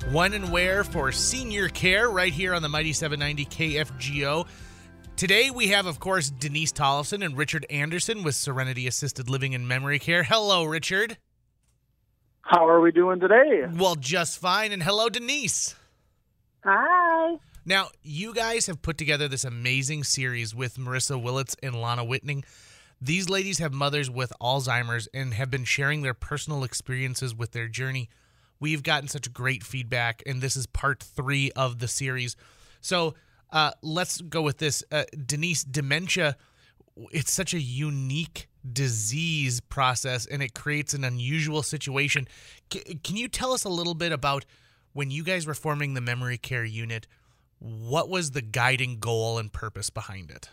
When and where for senior care right here on the Mighty 790 KFGO. Today we have, of course, Denise Tollefson and Richard Anderson with Serenity Assisted Living and Memory Care. Hello, Richard. How are we doing today? Well, just fine. And hello, Denise. Hi. Now, you guys have put together this amazing series with Marissa Willits and Lana Whitning. These ladies have mothers with Alzheimer's and have been sharing their personal experiences with their journey. We've gotten such great feedback, and this is part 3 of the series. So let's go with this. Denise, dementia, it's such a unique disease process, and it creates an unusual situation. Can you tell us a little bit about when you guys were forming the memory care unit, what was the guiding goal and purpose behind it?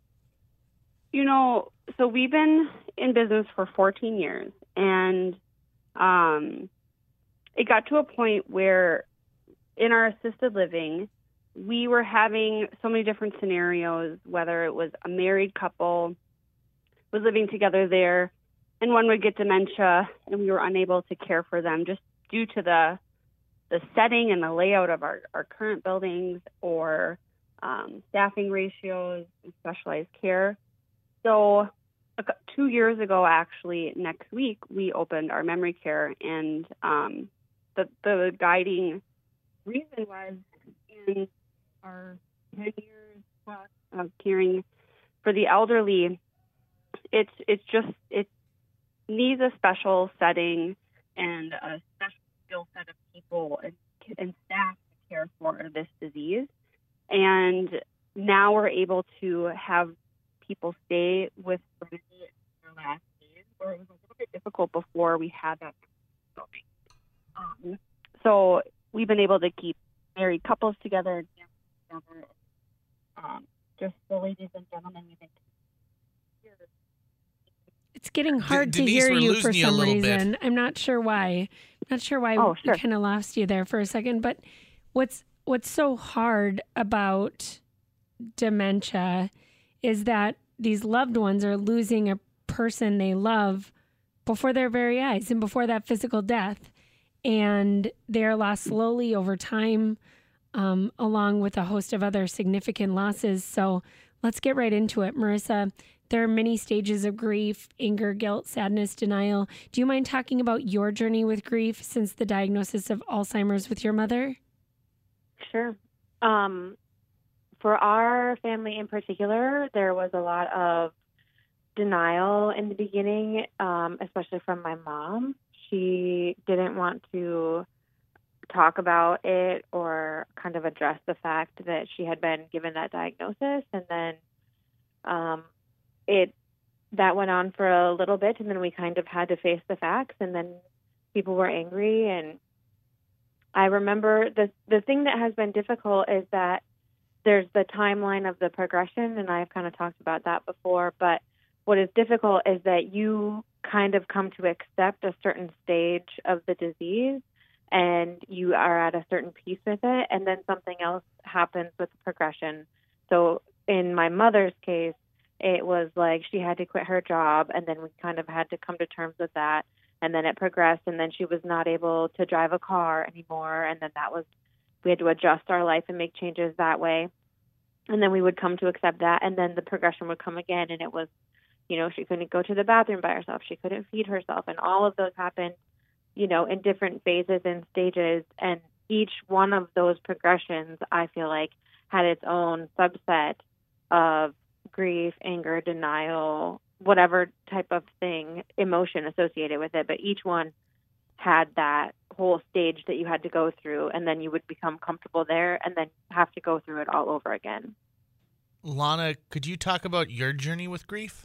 So we've been in business for 14 years, and it got to a point where in our assisted living, we were having so many different scenarios, whether it was a married couple was living together there, and one would get dementia, and we were unable to care for them just due to the setting and the layout of our current buildings, or staffing ratios and specialized care. So 2 years ago, actually, next week, we opened our memory care, and the guiding reason was in our 10 years plus of caring for the elderly, it needs a special setting and a special skill set of people and staff to care for this disease. And now we're able to have people stay with Serenity in their last days, where it was a little bit difficult before we had that building. So we've been able to keep married couples together, just the ladies and gentlemen. It's getting hard to Denise, hear we're you losing for you a some little reason. bit. I'm not sure why. Oh, We sure. kind of lost you there for a second. But what's so hard about dementia is that these loved ones are losing a person they love before their very eyes and before that physical death. And they are lost slowly over time, along with a host of other significant losses. So let's get right into it. Marissa, there are many stages of grief: anger, guilt, sadness, denial. Do you mind talking about your journey with grief since the diagnosis of Alzheimer's with your mother? Sure. For our family in particular, there was a lot of denial in the beginning, especially from my mom. She didn't want to talk about it or kind of address the fact that she had been given that diagnosis. And then that went on for a little bit, and then we kind of had to face the facts, and then people were angry. And I remember the thing that has been difficult is that there's the timeline of the progression, and I've kind of talked about that before, but what is difficult is that you kind of come to accept a certain stage of the disease, and you are at a certain piece with it, and then something else happens with the progression. So in my mother's case, it was like she had to quit her job, and then we kind of had to come to terms with that, and then it progressed, and then she was not able to drive a car anymore, and then we had to adjust our life and make changes that way. And then we would come to accept that, and then the progression would come again, and it was, she couldn't go to the bathroom by herself. She couldn't feed herself, and all of those happened, in different phases and stages. And each one of those progressions, I feel like, had its own subset of grief, anger, denial, whatever type of thing, emotion associated with it. But each one had that whole stage that you had to go through, and then you would become comfortable there and then have to go through it all over again. Lana, could you talk about your journey with grief?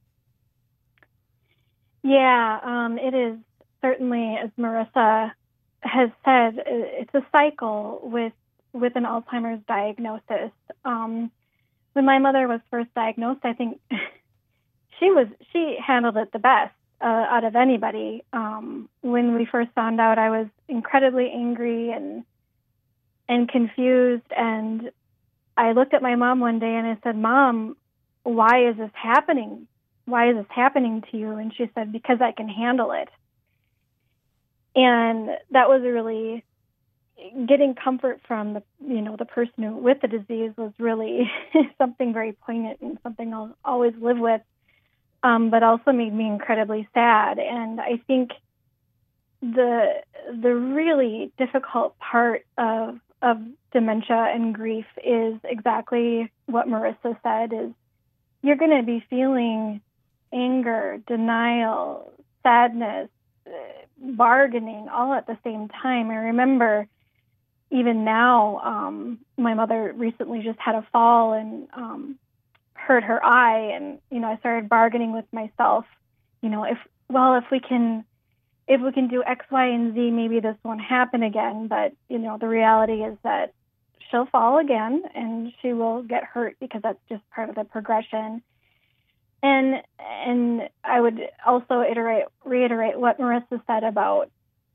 Yeah, it is certainly, as Marissa has said, it's a cycle with an Alzheimer's diagnosis. When my mother was first diagnosed, I think she handled it the best out of anybody. When we first found out, I was incredibly angry and confused, and I looked at my mom one day and I said, "Mom, why is this happening? Why is this happening to you?" And she said, "Because I can handle it." And that was a really getting comfort from the person who with the disease was really something very poignant and something I'll always live with, but also made me incredibly sad. And I think the really difficult part of dementia and grief is exactly what Marissa said, is you're going to be feeling anger, denial, sadness, bargaining all at the same time. I remember even now, my mother recently just had a fall and hurt her eye, and I started bargaining with myself. If we can do X, Y, and Z, maybe this won't happen again. But the reality is that she'll fall again, and she will get hurt because that's just part of the progression. And I would also reiterate what Marissa said about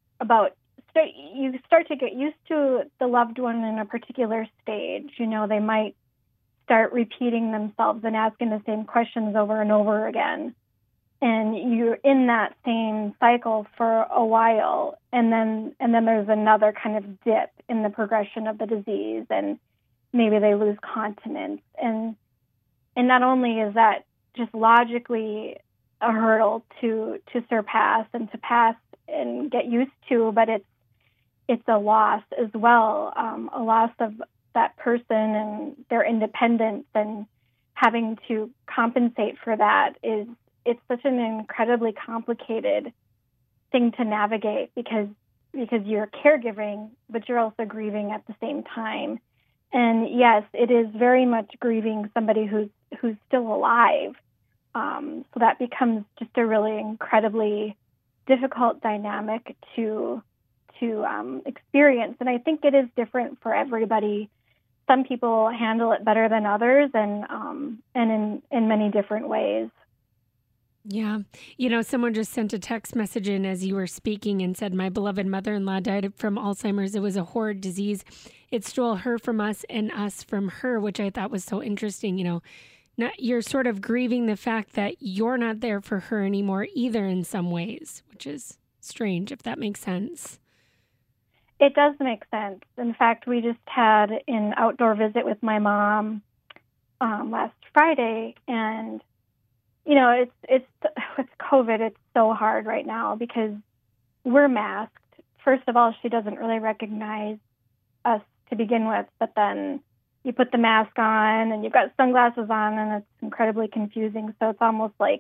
you start to get used to the loved one in a particular stage. They might start repeating themselves and asking the same questions over and over again. And you're in that same cycle for a while, and then there's another kind of dip in the progression of the disease, and maybe they lose continence. And not only is that just logically a hurdle to surpass and to pass and get used to, but it's a loss as well, a loss of that person and their independence, and having to compensate for that it's such an incredibly complicated thing to navigate because you're caregiving, but you're also grieving at the same time. And yes, it is very much grieving somebody who's still alive. So that becomes just a really incredibly difficult dynamic to experience. And I think it is different for everybody. Some people handle it better than others, and in many different ways. Yeah. Someone just sent a text message in as you were speaking and said, my beloved mother-in-law died from Alzheimer's. It was a horrid disease. It stole her from us and us from her, which I thought was so interesting. You're sort of grieving the fact that you're not there for her anymore either in some ways, which is strange, if that makes sense. It does make sense. In fact, we just had an outdoor visit with my mom last Friday, and it's with COVID, it's so hard right now because we're masked. First of all, she doesn't really recognize us to begin with, but then you put the mask on and you've got sunglasses on, and it's incredibly confusing. So it's almost like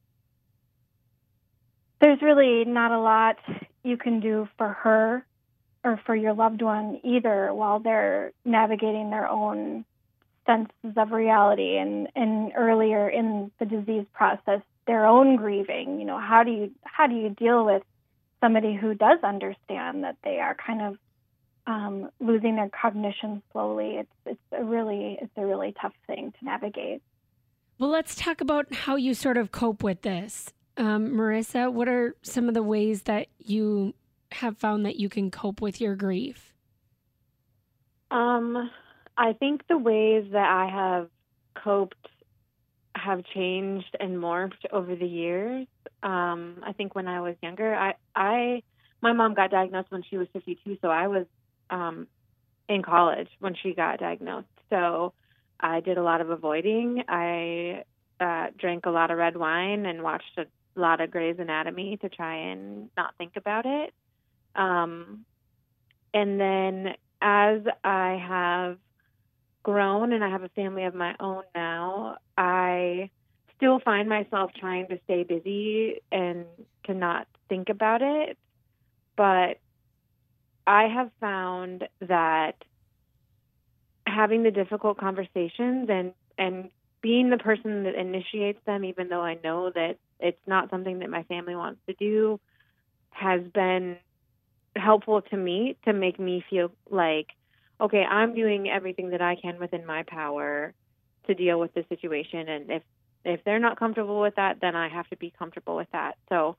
there's really not a lot you can do for her or for your loved one either while they're navigating their own senses of reality and earlier in the disease process, their own grieving. How do you deal with somebody who does understand that they are kind of losing their cognition slowly? It's a really tough thing to navigate. Well, let's talk about how you sort of cope with this. Marissa, what are some of the ways that you have found that you can cope with your grief? I think the ways that I have coped have changed and morphed over the years. I think when I was younger, my mom got diagnosed when she was 52, so I was in college when she got diagnosed. So I did a lot of avoiding. I drank a lot of red wine and watched a lot of Grey's Anatomy to try and not think about it. And then as I have grown and I have a family of my own now, I still find myself trying to stay busy and to not think about it. But I have found that having the difficult conversations and being the person that initiates them, even though I know that it's not something that my family wants to do, has been helpful to me to make me feel like, okay, I'm doing everything that I can within my power to deal with the situation. And if they're not comfortable with that, then I have to be comfortable with that. So,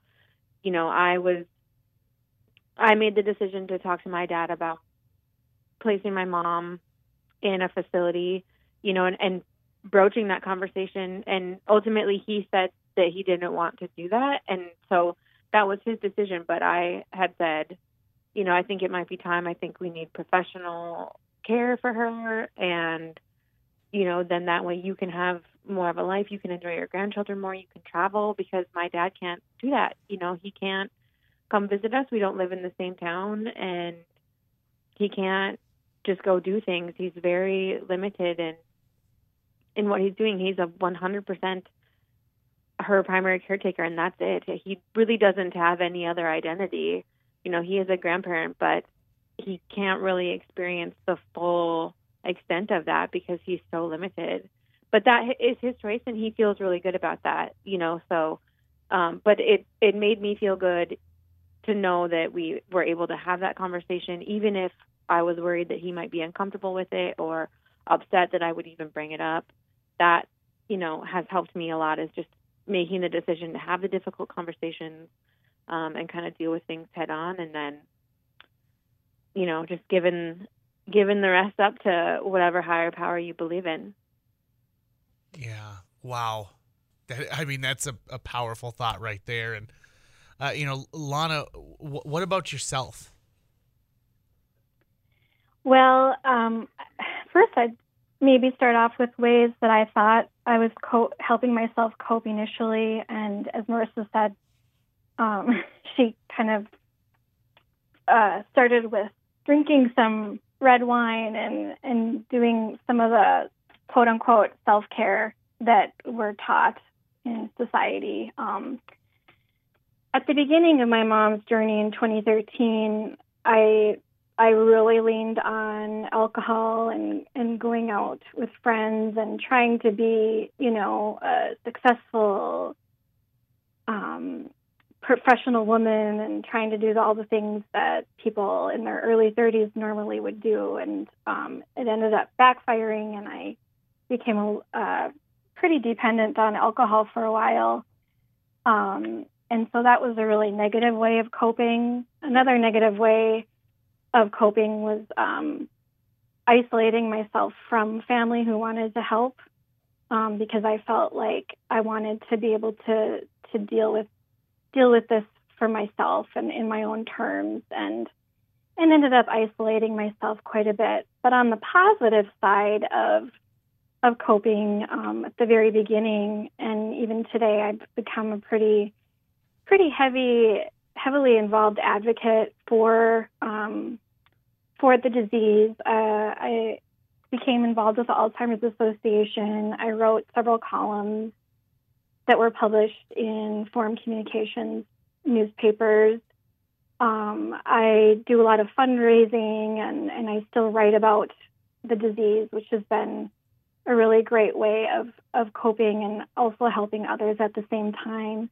I made the decision to talk to my dad about placing my mom in a facility, and broaching that conversation. And ultimately he said that he didn't want to do that. And so that was his decision. But I had said, I think it might be time. I think we need professional care for her. And, then that way you can have more of a life. You can enjoy your grandchildren more. You can travel, because my dad can't do that. He can't come visit us. We don't live in the same town, and he can't just go do things. He's very limited in what he's doing. He's a 100% her primary caretaker, and that's it. He really doesn't have any other identity. He is a grandparent, but he can't really experience the full extent of that because he's so limited. But that is his choice, and he feels really good about that, so but it made me feel good to know that we were able to have that conversation, even if I was worried that he might be uncomfortable with it or upset that I would even bring it up. That, has helped me a lot, is just making the decision to have the difficult conversations and kind of deal with things head on, and then, just giving the rest up to whatever higher power you believe in. Yeah. Wow. That's a powerful thought right there. And, Lana, what about yourself? Well, first I'd maybe start off with ways that I thought I was helping myself cope initially. And as Marissa said, she kind of started with drinking some red wine and doing some of the quote-unquote self-care that we're taught in society. At the beginning of my mom's journey in 2013, I really leaned on alcohol and going out with friends and trying to be, a successful professional woman and trying to do all the things that people in their early 30s normally would do. And it ended up backfiring, and I became pretty dependent on alcohol for a while. And so that was a really negative way of coping. Another negative way of coping was isolating myself from family who wanted to help, because I felt like I wanted to be able to deal with this for myself and in my own terms, and ended up isolating myself quite a bit. But on the positive side of coping, at the very beginning and even today, I've become a pretty heavily involved advocate for the disease. I became involved with the Alzheimer's Association. I wrote several columns that were published in Forum Communications newspapers. I do a lot of fundraising, and I still write about the disease, which has been a really great way of coping and also helping others at the same time.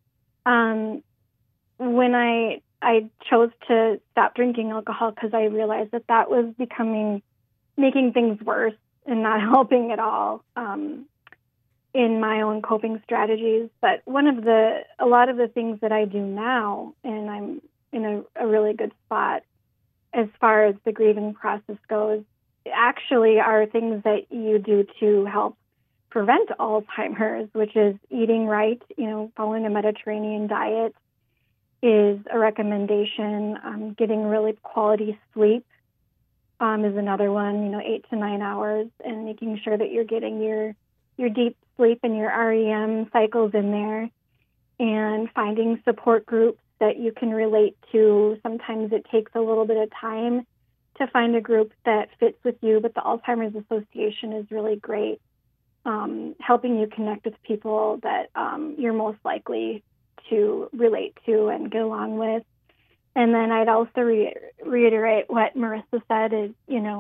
When I chose to stop drinking alcohol because I realized that was making things worse and not helping at all in my own coping strategies. But a lot of the things that I do now, and I'm in a really good spot as far as the grieving process goes, actually are things that you do to help prevent Alzheimer's, which is eating right, following a Mediterranean diet is a recommendation. Getting really quality sleep is another one, 8 to 9 hours, and making sure that you're getting your deep sleep and your REM cycles in there, and finding support groups that you can relate to. Sometimes it takes a little bit of time to find a group that fits with you, but the Alzheimer's Association is really great, helping you connect with people that you're most likely to relate to and get along with. And then I'd also reiterate what Marissa said is,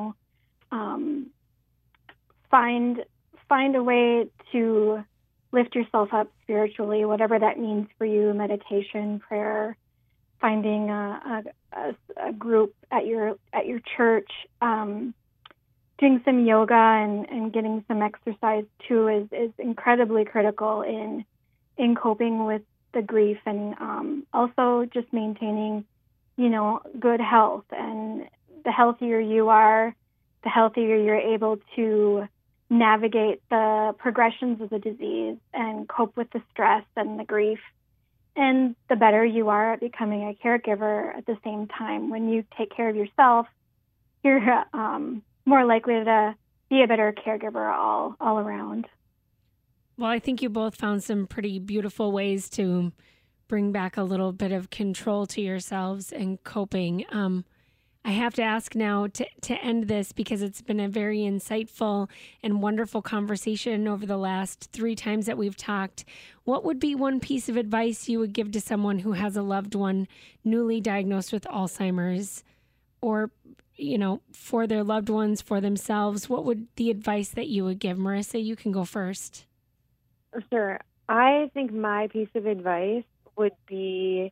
find a way to lift yourself up spiritually, whatever that means for you: meditation, prayer, finding a group at your church, doing some yoga and getting some exercise too is incredibly critical in coping with the grief, and also just maintaining, good health. And the healthier you are, the healthier you're able to navigate the progressions of the disease and cope with the stress and the grief And the better you are at becoming a caregiver at the same time. When you take care of yourself, you're more likely to be a better caregiver all around. Well, I think you both found some pretty beautiful ways to bring back a little bit of control to yourselves and coping. I have to ask now to end this, because it's been a very insightful and wonderful conversation over the last 3 times that we've talked. What would be one piece of advice you would give to someone who has a loved one newly diagnosed with Alzheimer's, or, for their loved ones, for themselves? What would the advice that you would give? Marissa, you can go first. Sure. I think my piece of advice would be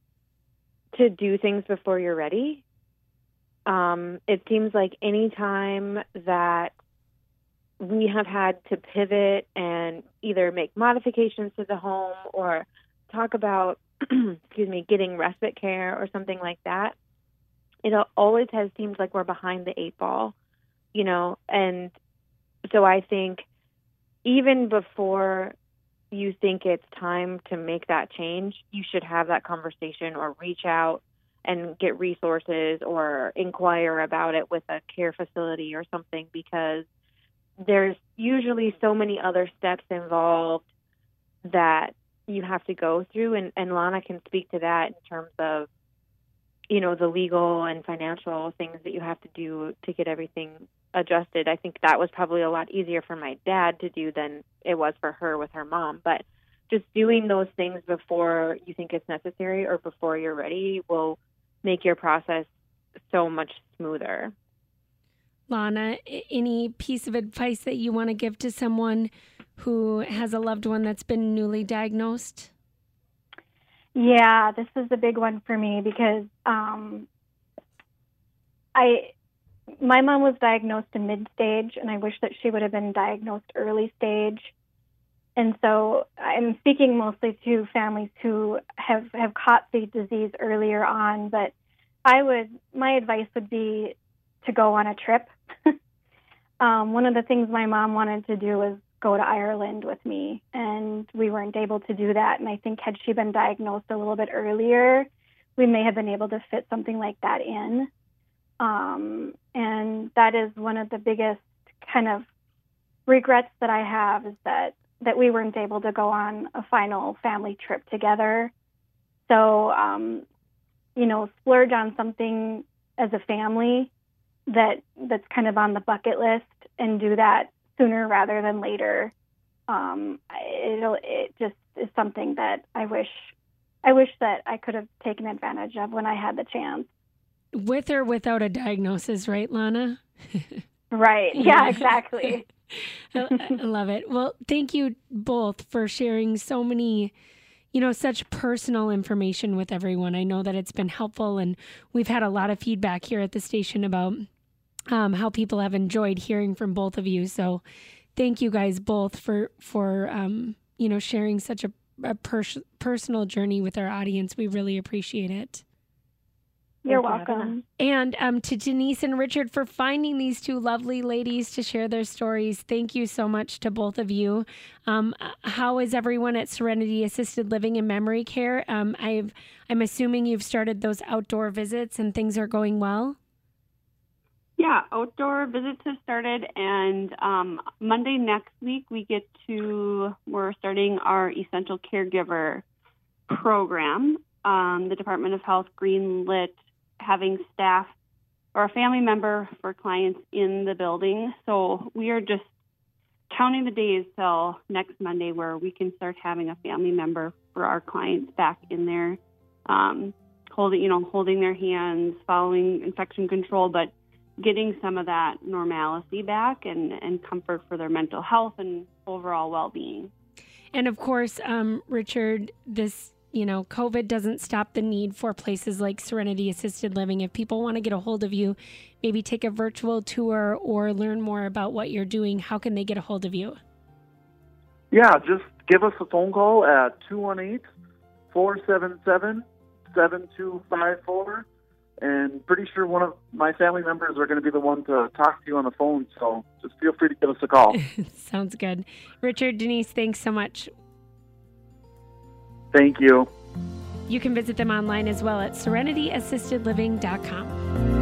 to do things before you're ready. It seems like any time that we have had to pivot and either make modifications to the home or talk about, getting respite care or something like that, it always has seemed like we're behind the 8 ball, and so I think even before you think it's time to make that change, you should have that conversation or reach out and get resources or inquire about it with a care facility or something, because there's usually so many other steps involved that you have to go through. And Lana can speak to that in terms of, the legal and financial things that you have to do to get everything adjusted. I think that was probably a lot easier for my dad to do than it was for her with her mom. But just doing those things before you think it's necessary or before you're ready will make your process so much smoother. Lana, any piece of advice that you want to give to someone who has a loved one that's been newly diagnosed? Yeah, this is a big one for me because my mom was diagnosed in mid-stage, and I wish that she would have been diagnosed early stage. And so I'm speaking mostly to families who have caught the disease earlier on, but my advice would be to go on a trip. One of the things my mom wanted to do was go to Ireland with me, and we weren't able to do that. And I think had she been diagnosed a little bit earlier, we may have been able to fit something like that in. And that is one of the biggest kind of regrets that I have, is that we weren't able to go on a final family trip together. So, splurge on something as a family that's kind of on the bucket list, and do that sooner rather than later. It just is something that I wish that I could have taken advantage of when I had the chance. With or without a diagnosis, right, Lana? Right. Yeah, exactly. I love it. Well, thank you both for sharing so many, such personal information with everyone. I know that it's been helpful, and we've had a lot of feedback here at the station about how people have enjoyed hearing from both of you. So thank you guys both for sharing such a personal journey with our audience. We really appreciate it. You're welcome. And to Denise and Richard for finding these 2 lovely ladies to share their stories. Thank you so much to both of you. How is everyone at Serenity Assisted Living and Memory Care? I'm assuming you've started those outdoor visits and things are going well? Yeah, outdoor visits have started, and Monday next week we're starting our Essential Caregiver program. The Department of Health greenlit having staff or a family member for clients in the building. So we are just counting the days till next Monday where we can start having a family member for our clients back in there, holding their hands, following infection control, but getting some of that normalcy back and comfort for their mental health and overall well-being. And of course, Richard, this COVID doesn't stop the need for places like Serenity Assisted Living. If people want to get a hold of you, maybe take a virtual tour or learn more about what you're doing, how can they get a hold of you? Yeah, just give us a phone call at 218-477-7254. And pretty sure one of my family members are going to be the one to talk to you on the phone. So just feel free to give us a call. Sounds good. Richard, Denise, thanks so much. Thank you. You can visit them online as well at serenityassistedliving.com.